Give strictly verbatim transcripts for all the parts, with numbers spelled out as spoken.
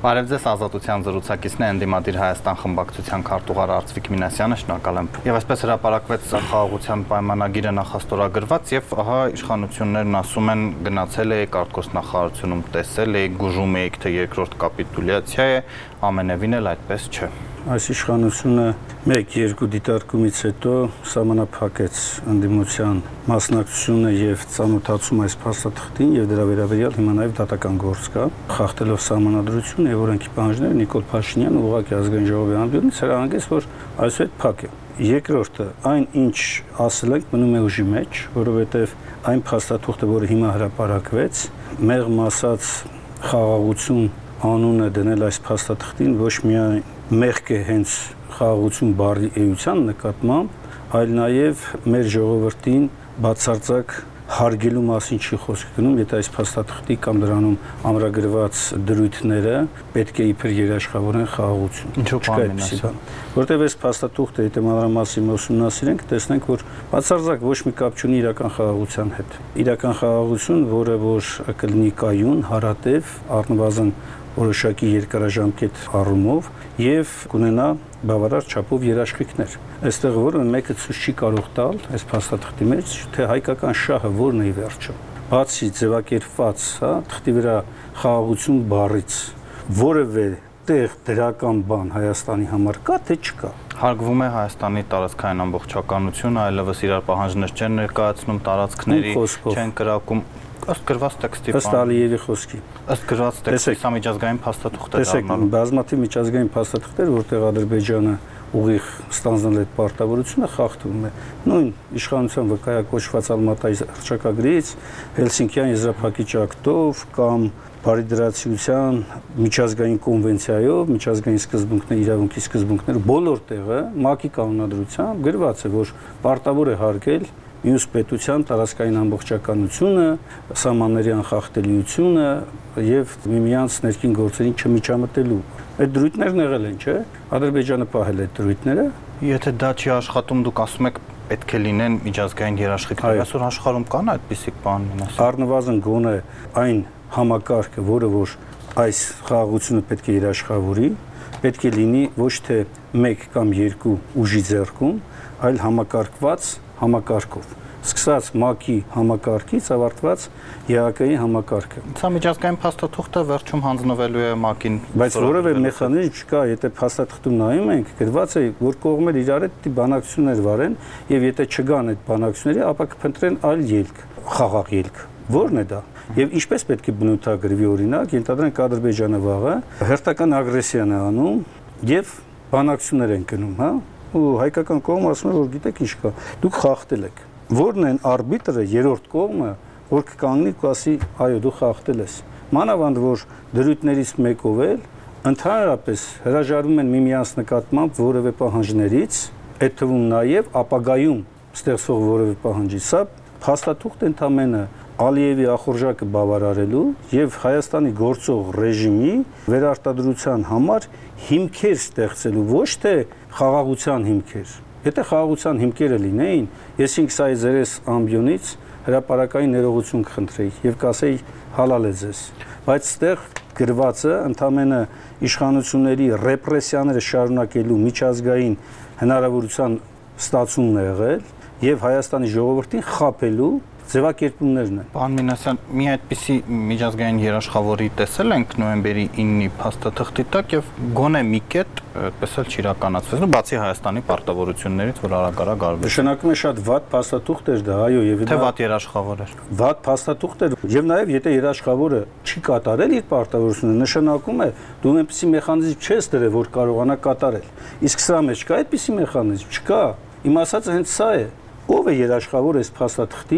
Բարև ձեզ, Ազատության զրուցակիցն է Ընդդիմադիր Հայաստան խմբակցության քարտուղար Արծվիկ Մինասյանը, շնորհակալ եմ։ Եվ այսպես հրապարակվեց խաղաղության պայմանագիրը նախաստորագրված, եւ ահա իշխանություններն ասում են գնացել եք արտգործնախարարությունում տեսել եք, գուժում եք, թե երկրորդ կապիտուլյացիա է, ամենևին էլ այդպես չէ։ Այս իշխանությունը մեկ-երկու դիտարկումից հետո սահմանափակեց ընդդիմության մասնակցությունը եւ ծանոթացում այս փաստաթղթին եւ դրա վերաբերյալ հիմա նաեւ դատական գործ կա, խախտելով սահմանադրություն եւ օրենքի պահանջները Նիկոլ Փաշինյանը ուղղակի ազգային ժողովի անդրյունից հրահանգեց, որ այսուհետ փակ է։ Երկրորդը, այն ինչ ասել ենք, մնում է ուժի մեջ, որովհետեւ այն փաստաթուղթը, որը հիմա հրապարակվեց, մեղմ ասած խաղաղություն անունը դնել այս փաստաթղթին ոչ միայն մեղք է հենց խաղաղություն բառի էության նկատմամբ, այլ նաև մեր ժողովրդին բացարձակ հարգելու մասին չի խոսք գնում, եթե այս փաստաթղթի կամ դրանում ամրագրված դրույթները պետք է իբր երաշխավորեն խաղաղություն։ Ինչու՞ բան։ Որտեւ այս փաստաթուղթը, եթե մանրամասն ուսումնասիրենք, տեսնենք, որ բացարձակ ոչ մի կապ չունի իրական խաղաղության հետ։ Իրական խաղաղություն, որը որ կլինի կայուն, հարատև, առնվազն որոշակի երկարաժամկետ առումով եւ կունենա բավարար չափով երաշխիքներ։ Այստեղ որը մեկը ցույց չի կարող տալ այս փաստաթղթի մեջ, թե հայկական շահը որն է ի վերջո։ Բացի ձևակերպված, հա, թղթի վրա խաղաղություն բառից որևէ տեղ դրական բան Հայաստանի համար կա, թե չկա։ Հարգվում է Հայաստանի տարածքային ամբողջականությունը, այլևս իրար պահանջներ չեն ներկայացնում տարածքների, չեն կրակում ըստ գրված տեքստի բան։ Ըստ Ալիևի խոսքի։ Ըստ գրված տեքստի սա միջազգային փաստաթուղթ է դառնալու։ Բազմաթիվ միջազգային փաստաթղթեր, որտեղ Ադրբեջանը ուղիղ ստանձնել այդ պարտավորությունը խախտվում է։ Նույն իշխանության վկայակոչված Ալմատայի հռչակագրից, Հելսինկյան եզրափակիչ ակտով կամ Բարիդրացիության միջազգային կոնվենցիայով, միջազգային սկզբունքներ, իրավունքի սկզբունքները բոլոր տեղը ՄԱԿ-ի կանոնադրությամբ գրված է, որ պարտավոր է հարգել մյուս պետության տարածքային ամբողջականությունը, սահմանների անխախտելիությունը եւ միմյանց ներքին գործերին չմիջամտելու։ Այդ դրույթներն եղել են, չէ՞։ Ադրբեջանը պահել է այդ դրույթները։ Եթե դա չի աշխատում, դուք ասում եք պետք է լինեն միջազգային երաշխիքներ, այսօր աշխարհում կան այդպիսիք բան մենասի։ Առնվազն գոնե այն համակարգը, որը որ այս խաղաղությունը պետք է երաշխավորի, պետք է լինի ոչ թե մեկ կամ երկու ուժի ձեռքում, այլ համակարգված համակարգով, սկսած ՄԱԿ-ի համակարգից ավարտված ԵԱԿ-ի համակարգը։ Սա միջազգային փաստաթուղթը վերջում հանձնվելու է ՄԱԿ-ին։ Բայց որևէ մեխանիզմ չկա, եթե փաստաթղթում նայում ենք, գրված է, որ կողմերը իրար հետ բանակցություններ վարեն, եւ եթե չգան այդ բանակցությունները, ապա կփնտրեն այլ ելք, խաղաղ ելք։ Որն է դա։ Եվ ինչպես պետք է բնութագրվի օրինակ, ենթադրենք Ադրբեջանը վաղը հերթական ագրեսիան է անում եւ բանակցություններ են գնում, հա։ Ու հայկական կողմը ասում է, որ գիտեք ինչ կա, դուք խախտել եք։ Որն են արբիտրը, երրորդ կողմը, որ կկանգնի ու ասի, այո, դու խախտել ես։ Մանավանդ որ դրույթներից մեկով էլ ընդհանրապես հրաժարվում են միմյանց նկատմամբ որևէ պահանջներից, այդ թվում նաև ապագայում ստեղծվող որևէ պահանջի։ Սա փաստաթուղթ ընդամենը Ալիևի ախորժակը բավարարելու եւ Հայաստանի գործող ռեժիմի վերարտադրության համար հիմքեր ստեղծելու, ոչ թե խաղաղության հիմքեր։ Եթե խաղաղության հիմքերը լինեին, ես ինքս այս ձերես ամբիոնից հրապարակային ներողություն կխնդրեի եւ կասեի հալալ է ձեզ։ Բայց ստեղ գրվածը ընդամենը իշխանությունների ռեպրեսիաները շարունակելու միջազգային հնարավորության ստացումն է եղել եւ Հայաստանի ժողովրդին խաբելու ձևակերպումներն են։ Պարոն Մինասյան, մի այդպիսի միջազգային երաշխավորի տեսել ենք նոյեմբերի ինը փաստաթղթի տակ եւ գոնե մի կետ այդպես էլ չիրականացվեց, բացի Հայաստանի պարտավորություններից, որ արագ-արագ արվեց։ Նշանակում է շատ վատ փաստաթուղթ էր դա, այո, եւ թե վատ երաշխավոր էր։ Վատ փաստաթուղթ էր եւ նաեւ եթե երաշխավորը չի կատարել իր պարտավորությունը, նշանակում է դու այնպիսի մեխանիզմ չես դրել, որ կարողանա կատարել։ Իսկ սրա մեջ կա այդպիսի մեխանիզմ, չկա։ Իմ ասածը հենց սա է։ Ո՞վ է երաշխավոր այս փաստաթղթի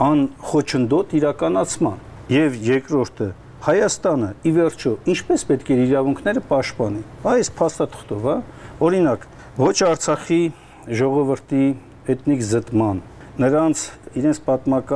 անխոչնդոտ իրականացման։ Եվ երկրորդը Հայաստանը ի վերջո ինչպես պետք է իրավունքները պաշտպանի։ Այս փաստաթղթով, հա, օրինակ, ոչ Արցախի ժողովրդի էթնիկ զտման, նրանց իրենց պատմական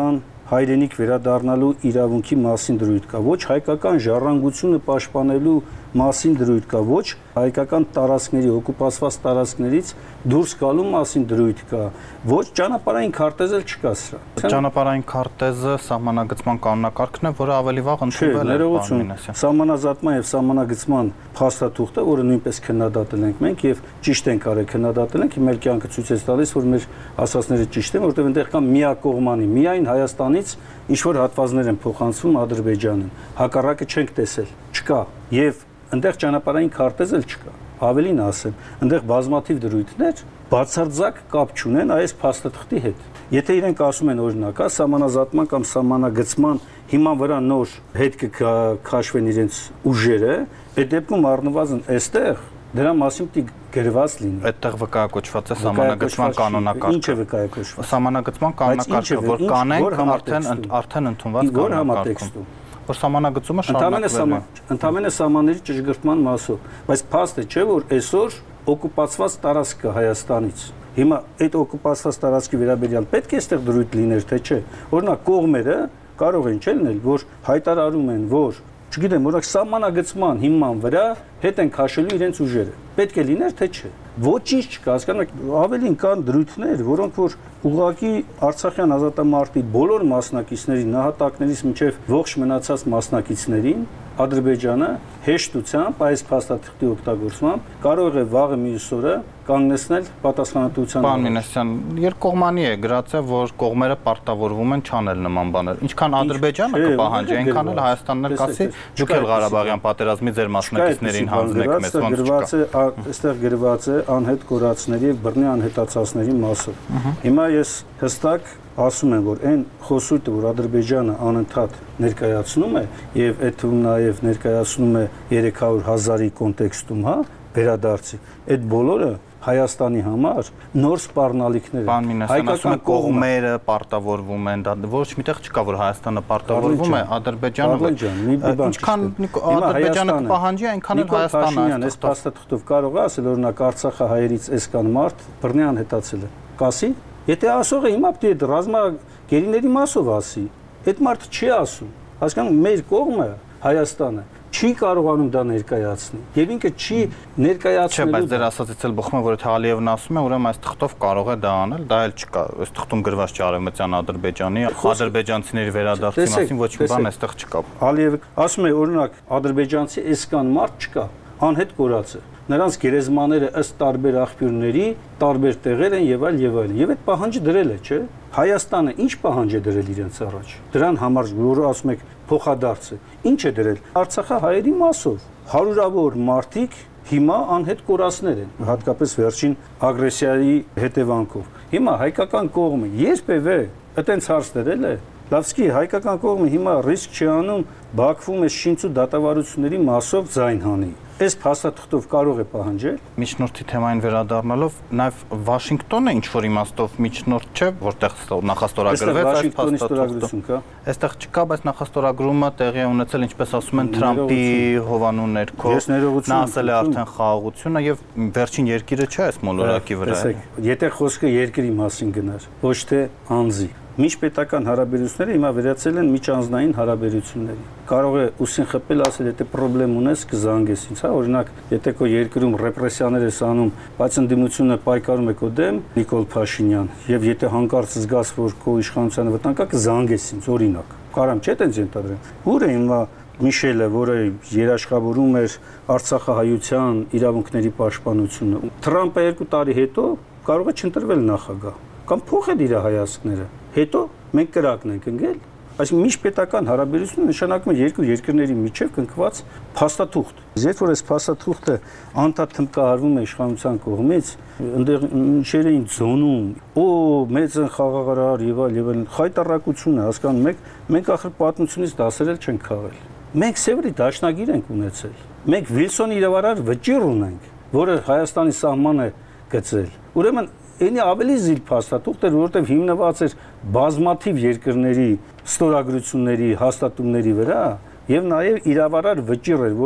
հայրենիք վերադառնալու իրավունքի մասին դրույթ կա, ոչ հայկական ժառանգությունը պաշտպանելու մասին դրույթ կա, ոչ հայկական տարածքների, օկուպացված տարածքներից դուրս գալու մասին դրույթ կա, ոչ ճանապարհային քարտեզ էլ չկա սրա։ Ճանապարհային քարտեզը սահմանագծման կանոնակարգն է, որը ավելի վաղ ընդունվել է Պարմինասյան։ Սահմանազատման եւ սահմանագծման փաստաթուղթը, որը նույնպես քննադատել ենք մենք եւ ճիշտ ենք արել քննադատել ենք, մեր կյանքը ցույց է տալիս, որ մեր ասածները ճիշտ են, որովհետեւ այնտեղ կա միակողմանի, միայն Հայաստանից ինչ որ հատվածներ են փոխանցվում Ադրբեջանին։ Հակառակը չենք տեսել, չկա եւ այնտեղ ճանապարհային քարտեզ էլ չկա։ Ավելին ասեմ, այնտեղ բազմաթիվ դրույթներ բացարձակ կապ չունեն այս փաստաթղթի հետ։ Եթե իրենք ասում են օրինակ, սահմանազատման կամ սահմանագծման հիման վրա նոր հետ կքաշվեն իրենց ուժերը, այդ դեպքում առնվազն այստեղ դրա մասին պիտի գրված լինի։ Այդտեղ վկայակոչված է սահմանագծման կանոնակարգը։ Ինչ է վկայակոչված։ Սահմանագծման կանոնակարգը, որ կանենք արդեն արդեն ընդունված կանոնակարգում։ Որ սահմանագծումը շարունակվել է։ Ընդամենը սահմանների ճշգրտման մասով, բայց փաստ է, չէ՞ որ այսօր օկուպացված տարածք կա Հայաստանից։ Հիմա այդ օկուպացված տարածքի վերաբերյալ պետք է այստեղ դրույթ լիներ, թե չէ։ Օրինակ կողմերը կարող են չէ՞ լինել, որ հայտարարում են, որ չգիտեմ, որոնք սահմանագծման հիման վրա հետ են քաշելու իրենց ուժերը։ Պետք է լիներ, թե չէ։ Ոչինչ չկա, հասկանում եք, ավելին կան դրույթներ, որոնք որ ուղղակի Արցախյան ազատամարտի բոլոր մասնակիցներին, նահատակներից մինչև ողջ մնացած մասնակիցներին Ադրբեջանը հեշտությամբ այս փաստաթղթի օգտագործմամբ կարող է վաղը մյուս օրը կանգնեցնել պատասխանատվության։ Պարոն Մինասյան, երկկողմանի է գրած է, որ կողմերը պարտավորվում են չանել նման բաներ։ Ինչքան Ադրբեջանը կպահանջի, այնքան էլ Հայաստանն էլ կասի, դուք էլ Ղարաբաղյան պատերազմի ձեր մասնակիցներին հանձնեք մեզ, ոնց չկա։ Այստեղ գրված է անհետ կորածների եւ բռնի անհետացածների մասով։ Հիմա ես հստակ ասում եմ, որ այն խոսույթը, որ Ադրբեջանը անընդհատ ներկայացնում է եւ այդ թվում նաեւ ներկայացնում է երեք հարյուր հազարի կոնտեքստում, հա, վերադարձի, այդ բոլորը Հայաստանի համար նոր սպառնալիքներ են։ Հայկական կողմերը պարտավորվում են, դա ոչ միտեղ չկա, որ Հայաստանը պարտավորվում է, Ադրբեջանը ինչքան Ադրբեջանը կպահանջի, այնքան էլ Հայաստանը այս փաստաթղթով կարող է ասել, օրինակ Արցախը հայերից այսքան մարդ բռնի անհետացել է։ Կասի, եթե ասողը հիմա պետք է ռազմագերիների մասով ասի, այդ մարդը չի ասում։ Հասկանում, մեր կողմը Հայաստանը չի կարողանում դա ներկայացնել։ Եվ ինքը չի ներկայացնելու։ Չէ, բայց դեր ասածից էլ բխում է, որ եթե Ալիևն ասում է, ուրեմն այս թղթով կարող է դա անել, դա էլ չկա։ Այս թղթում գրված չի Արևմտյան Ադրբեջանի, ադրբեջանցիների վերադարձի մասին ոչ մի բան այստեղ չկա։ Ալիևը ասում է, օրինակ, ադրբեջանցի այսքան մարդ չկա, անհետ կորած է։ Նրանց գերեզմաները ըստ տարբեր աղբյուրների տարբեր տեղեր են եւ այլ եւ այլ։ Եվ այդ պահանջը դրել է, չէ՞։ Հայաստանը ինչ պահանջ է դրել իրենց առաջ։ Դրան համար որը ասում եք փոխադարձը։ Ինչ է դրել։ Արցախը հայերի մասով հարյուրավոր մարդիկ հիմա անհետ կորածներ են, հատկապես վերջին ագրեսիայի հետևանքով։ Հիմա հայկական կողմը երբևէ այտենց հարց դրել է։ Լավսկի հայկական կողմը հիմա ռիսկ չի անում Բաքվում այս շինծու դատավարությունների մասով ձայն հանի։ Այս փաստաթղթով կարող է պահանջել։ Միջնորդի թեմային վերադառնալով, նաև Վաշինգտոնը ինչ որ իմաստով միջնորդ չէ, որտեղ նախաստորագրվեց այս փաստաթղթը։ Այստեղ չկա, բայց նախաստորագրումը տեղի է ունեցել, ինչպես ասում են, Թրամփի հովանու ներքո։ Նա ասել է արդեն խաղաղությունը եւ վերջին երկիրը չէ այս մոլորակի վրա։ Եթե խոսքը երկրի մասին գնար, ոչ թե անձի։ Միջպետական հարաբերությունները հիմա վերածել են միջանձնային հարաբերությունների։ Կարող է ուսին խփել, ասել, եթե խնդրեմ ունես, կզանգես ինձ, հա, օրինակ, եթե քո երկրում ռեպրեսիաներ ես անում, բայց ընդդիմությունը պայքարում է քո դեմ, Նիկոլ Փաշինյան, եւ եթե հանկարծ զգաս, որ քո իշխանությանը վտանգ կա, կզանգես ինձ, օրինակ։ Կարամ չէ՞ տենց ենթադրեմ։ Ուր է հիմա Միշելը, որը երաշխավորում էր Արցախահայության իրավունքների պաշտպանությունը։ Թրամփը երկու տարի հետո կարող է չընտրվել նախագահ կամ փոխել իր հայացքները։ Հետո մենք կրակն ենք ընկել, այսինքն միջպետական հարաբերությունը նշանակում է երկու երկրների միջև կնքված փաստաթուղթ։ Երբ որ այս փաստաթուղթը անդադար թմկահարվում է իշխանության կողմից, այնտեղ ինչեր էին ձոնում, օ, մեծ են խաղաղարար եւ այլ եւ այլ խայտարակությունը, հասկանում եք, մենք ախր պատմությունից դասեր էլ չենք քաղել։ Մենք Սևրի դաշնագիր ենք ունեցել։ Մենք Վիլսոնի իրավարար վճիռ ունենք, որը Հայաստանի սահմանը գծել։ Ուրեմն Այնի ավելի զիլ փաստաթուղթ էր, որովհետև հիմնված էր բազմաթիվ երկրների ստորագրությունների, հաստատումների վրա եւ նաեւ իրավարար վճիռ էր, որը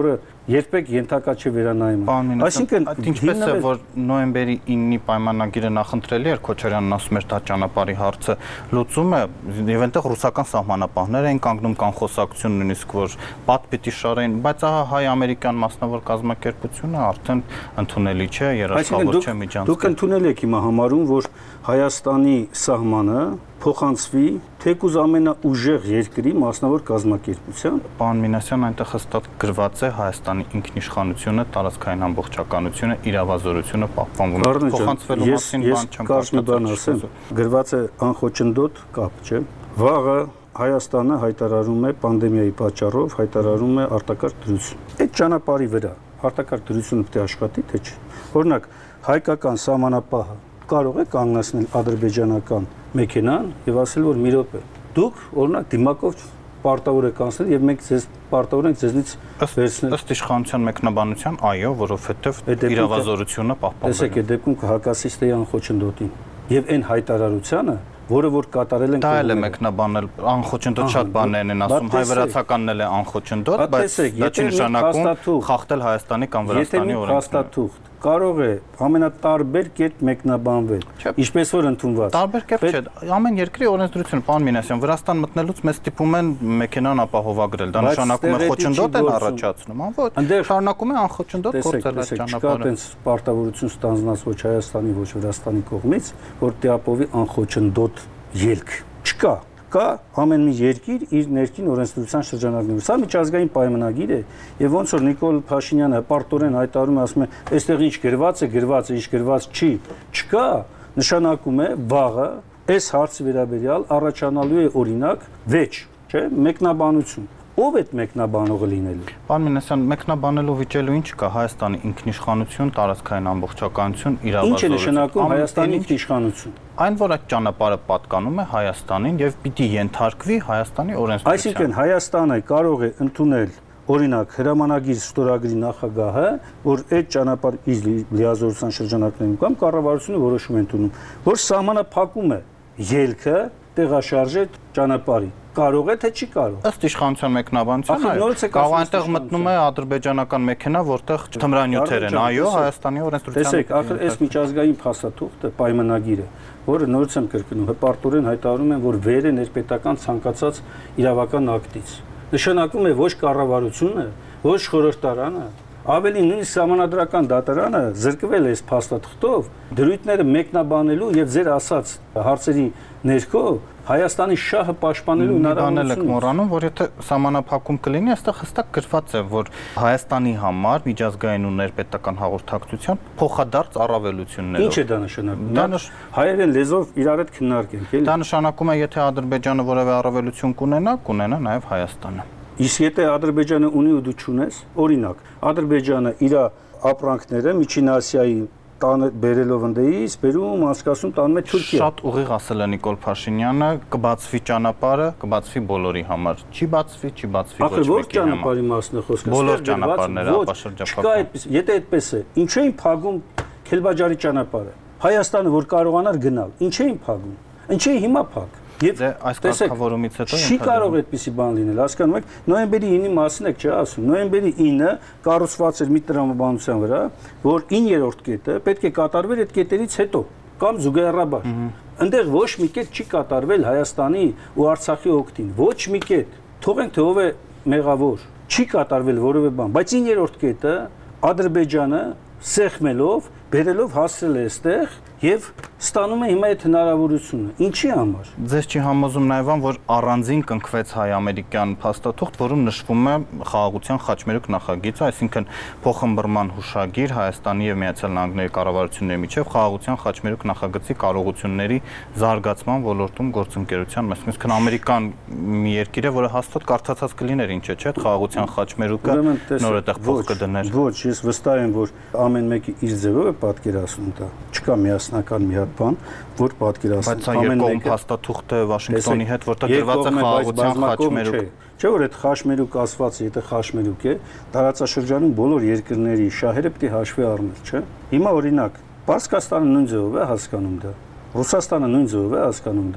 երբեք ենթակա չէ վերանայման։ Այսինքն ինչպես է որ նոյեմբերի իննի պայմանագիրը նախընտրելի էր, Քոչարյանն ասում էր դա ճանապարհի հարցը լուծում է, եւ այնտեղ ռուսական սահմանապահներ էին կանգնում կան խոսակցություն նույնիսկ որ պատ պիտի շարեն, բայց ահա հայ-ամերիկյան մասնավոր կազմակերպությունը արդեն ընդունելի չէ, երաշխավոր չէ միջանցք։ Դուք ընդունել եք հիմա համարում, որ Հայաստանի սահմանը փոխանցվի թեկուզ ամենաուժեղ երկրի մասնավոր կազմակերպության։ Պարոն Մինասյան, այնտեղ հստակ գրված է Հայաստանի ինքնիշխանությունը, տարածքային ամբողջականությունը, իրավազորությունը պահպանվում է։ Փոխանցվելու մասին բան չեմ կարծում։ Գրված է անխոչնդոտ կապ, չէ՞։ Վաղը Հայաստանը հայտարարում է պանդեմիայի պատճառով հայտարարում է արտակարգ դրություն։ Այդ ճանապարհի վրա արտակարգ դրությունը պետք է աշխատի, թե չէ։ Օրինակ, հայկական սահմանապահը կարող է կանգնեցնել ադրբեջանական մեքենան եւ ասել որ մի րոպե դուք օրինակ դիմակով պարտավոր եք անցնել եւ մենք ձեզ պարտավոր ենք ձեզնից վերցնել ըստ իշխանության մեկնաբանության այո որովհետեւ իրավազորությունը պահպանվել է։ Տեսեք, այդ դեպքում կհակասիստեի անխոչնդոտին եւ այն հայտարարությանը որը որ կատարել են դա էլ է մեկնաբանել անխոչնդոտ շատ բաներն են ասում հայ-վրացականն էլ է անխոչնդոտ բայց դա չի նշանակում խախտել Հայաստանի կամ Վրաստանի օրենքները կարող է ամենատարբեր կերպ մեկնաբանվել ինչպես որ ընդունված տարբեր կերպ չէ ամեն երկրի օրենսդրությունը պարոն Մինասյան Վրաստան մտնելուց մեզ ստիպում են մեքենան ապահովագրել դա նշանակում է խոչնդոտ են առաջացնում ան ոչ շարունակում է անխոչնդոտ գործել այս ճանապարհը չկա տենց պարտավորություն ստանձնած ոչ Հայաստանի ոչ Վրաստանի կողմից որ դիապովի անխոչնդոտ ելք չկա կա ամեն մի երկիր իր ներքին օրենսդրության շրջանակներում։ Սա միջազգային պայմանագիր է եւ ոնց որ Նիկոլ Փաշինյանը պարտորեն հայտարարում է ասում է, այստեղ ինչ գրված է, գրված է, ինչ գրված չի, չկա, նշանակում է վաղը այս հարցի վերաբերյալ առաջանալու է օրինակ վեճ, չէ՞, մեկնաբանություն։ Ով է մեկնաբանողը լինելու։ Պարոն Մինասյան, մեկնաբանելու վիճելու ինչ կա Հայաստանի ինքնիշխանություն, տարածքային ամբողջականություն, իրավազորություն։ Ինչ է նշանակում Հայաստանի ինքնիշխանություն։ Այն որ այդ ճանապարհը պատկանում է Հայաստանին եւ պիտի ենթարկվի Հայաստանի օրենսդրությանը։ Այսինքն Հայաստանը կարող է ընդունել օրինակ հրամանագիր ստորագրի նախագահը, որ այդ ճանապարհ իր լիազորության շրջանակներում կամ կառավարությունը որոշում է ընդունում, որ սահմանափակում է ելքը տեղաշարժը ճանապարհի կարող է թե չի կարող։ Ըստ իշխանության մեկնաբանության կարող այնտեղ մտնում է ադրբեջանական մեքենա, որտեղ թմրանյութեր են, այո, Հայաստանի օրենսդրության։ Տեսեք, ախր այս միջազգային փաստաթուղթը, պայմանագիրը, որը նորից եմ կրկնում, հպարտորեն հայտարարում են, որ վեր է ներպետական ցանկացած իրավական ակտից։ Նշանակում է ոչ կառավարությունը, ոչ խորհրդարանը, ավելի նույնիսկ սահմանադրական դատարանը զրկվել է այս փաստաթղթով դրույթները մեկնաբանելու եւ ձեր ասած հարցերի ներքո Հայաստանի շահը պաշտպանելու հնարավորություն մոռանում, որ եթե սահմանափակում կլինի, այստեղ հստակ գրված է, որ Հայաստանի համար միջազգային ու ներպետական հաղորդակցության փոխադարձ առավելություններով։ Ինչ է դա նշանակում։ Դա հայերեն լեզվով իրար հետ քննարկենք, էլի։ Դա նշանակում է, եթե Ադրբեջանը որևէ առավելություն կունենա, կունենա նաև Հայաստանը։ Իսկ եթե Ադրբեջանը ունի ու դու չունես, օրինակ, Ադրբեջանը իր ապրանքները Միջին Ասիայի տանը բերելով ընդեից, բերում անցկացում տանում է Թուրքիա։ Շատ ուղիղ ասել է Նիկոլ Փաշինյանը, կբացվի ճանապարհը, կբացվի բոլորի համար։ Չի բացվի, չի բացվի ոչ մեկի համար։ Ախր ո՞ր ճանապարհի մասն է խոսքը։ Բոլոր ճանապարհները ապաշրջապատում։ Չկա այդպես, եթե այդպես է, ինչ էին փակում Քելբաջարի ճանապարհը։ Հայաստանը որ կարողանար գնալ, ինչ էին փակում։ Ինչ է հիմա փակ։ Եվ այս կարգավորումից հետո չի կարող այդպիսի բան լինել, հասկանում եք, նոյեմբերի ինի մասին եք չէ ասում։ Նոյեմբերի ինը կառուցված էր մի տրամաբանության վրա, որ իններորդ կետը պետք է կատարվեր այդ կետերից հետո կամ զուգահեռաբար։ Այնտեղ ոչ մի կետ չի կատարվել Հայաստանի ու Արցախի օգտին, ոչ մի կետ։ Թողենք թե ով է մեղավոր, չի կատարվել որևէ բան, բայց իններորդ կետը Ադրբեջանը սեղմելով, բերելով հասցրել է այստեղ եւ ստանում է հիմա այդ հնարավորությունը։ Ինչի համար։ Ձեզ չի համոզում նաև ան, որ առանձին կնքվեց հայ-ամերիկյան փաստաթուղթ, որում նշվում է խաղաղության խաչմերուկ նախագիծը, այսինքն փոխըմբռնման հուշագիր Հայաստանի եւ Միացյալ Նահանգների կառավարությունների միջև խաղաղության խաչմերուկ նախագծի կարողությունների զարգացման ոլորտում գործընկերության մեջ։ Այսինքն ամերիկան մի երկիր է, որը հաստատ կարծացած կլիներ ինչ է, չէ՞, խաղաղության խաչմերուկը նոր այդտեղ փող կդներ։ Ոչ, ես վստահ եմ, որ ամեն մեկը իր ձևով է պատկերացնում դա։ Չկա միասնական մի հատ բան, որ պատկերացնում ամեն մեկը փաստաթուղթը Վաշինգտոնի հետ, որտեղ գրված է խաղաղության խաչմերուկ։ Չէ՞ որ այդ խաչմերուկ ասված է, եթե խաչմերուկ է, տարածաշրջանում բոլոր երկրների շահերը պետք է հաշվի առնել, չէ՞։ Հիմա օրինակ, Պարսկաստանը նույն ձևով է հասկանում դա։ Ռուսաստանը նույն ձևով է հասկանում դա։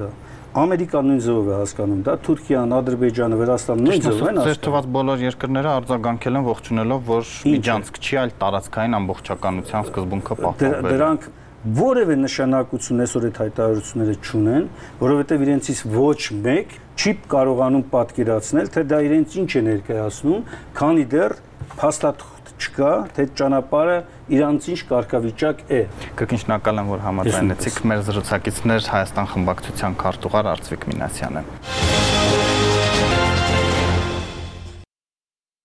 Ամերիկան նույն ձևով է հասկանում դա, Թուրքիան, Ադրբեջանը, Վրաստանը նույն ձևով են հասկանում։ Ձեր թված բոլոր երկրները արձագանքել են ողջունելով, որ միջանցք չի, այլ տարածքային ամբողջականության սկզբունքը պահպանվել։ Դրանք որևէ նշանակություն այսօր այդ հայտարարությունները չունեն, որովհետև իրենցից ոչ մեկ չի կարողանում պատկերացնել, թե դա իրենց ինչ է ներկայացնում, քանի դեռ փաստաթուղթ չկա, թե ճանապարհը իրանց ինչ կարգավիճակ է։ Կրկին շնորհակալ եմ, որ համաձայնեցիք։ Մեր զրուցակիցներ Հայաստան խմբակցության քարտուղար Արծվիկ Մինասյանը։